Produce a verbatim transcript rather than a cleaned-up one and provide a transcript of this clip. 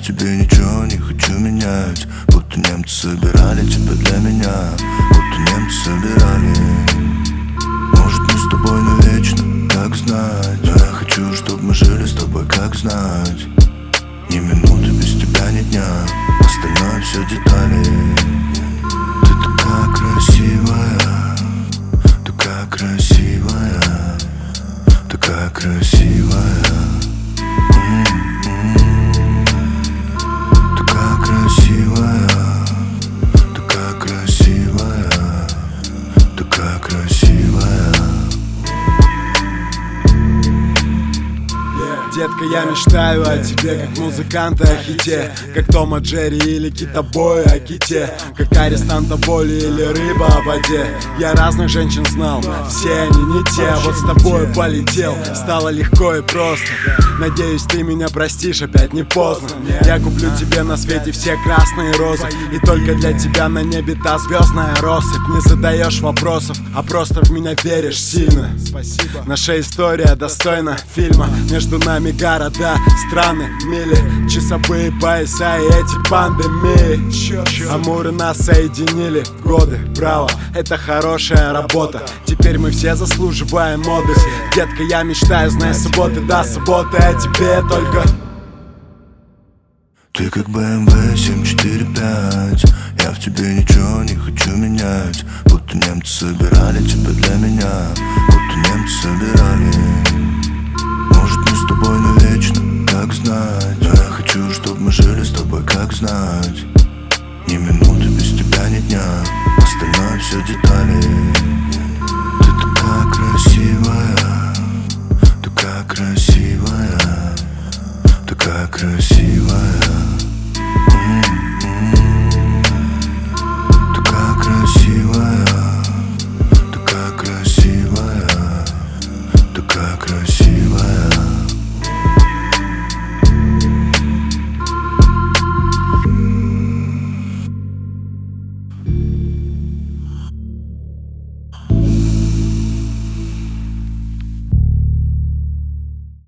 в тебе ничего не хочу менять. Будто немцы собирали тебя для меня, будто немцы собирали. Может, мы с тобой навечно, как знать. Но я хочу, чтобы мы жили с тобой, как знать. Ни минуты без тебя, ни дня, остальное все детали. Ты такая красивая, такая красивая, такая красивая. М-м-м. Такая красивая, такая красивая, такая красивая. Детка, я мечтаю о тебе, как музыканты о хите, как Том и Джерри или китобои о ките, как арестанта боли или рыба о воде. Я разных женщин знал, все они не те, а вот с тобой полетел. Стало легко и просто. Надеюсь, ты меня простишь, опять не поздно. Я куплю тебе на свете все красные розы, и только для тебя на небе та звездная россыпь. Не задаешь вопросов, а просто в меня веришь сильно. Наша история достойна фильма. Между нами города, страны, мили, часовые пояса и эти пандемии. Амуры нас соединили в годы, браво, это хорошая работа. Теперь мы все заслуживаем отдых. Детка, я мечтаю, знай, субботы до субботы, а тебе только. Ты как бэ эм вэ семь четыре пять. Я в тебе ничего не хочу менять. Будто немцы собирали тебя для меня, будто немцы собирали. Может, мы с тобой навечно, как знать. Но я хочу, чтобы мы жили с тобой, как знать.